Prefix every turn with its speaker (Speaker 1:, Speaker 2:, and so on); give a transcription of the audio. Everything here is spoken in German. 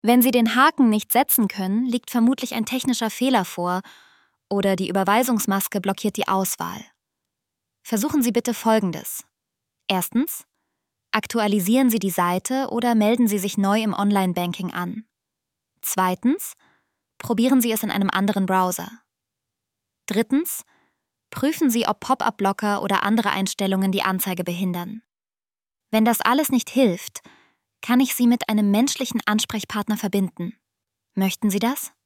Speaker 1: Wenn Sie den Haken nicht setzen können, liegt vermutlich ein technischer Fehler vor oder die Überweisungsmaske blockiert die Auswahl. Versuchen Sie bitte Folgendes. Erstens: Aktualisieren Sie die Seite oder melden Sie sich neu im Online-Banking an. Zweitens: Probieren Sie es in einem anderen Browser. Drittens: Prüfen Sie, ob Pop-up-Blocker oder andere Einstellungen die Anzeige behindern. Wenn das alles nicht hilft, kann ich Sie mit einem menschlichen Ansprechpartner verbinden. Möchten Sie das?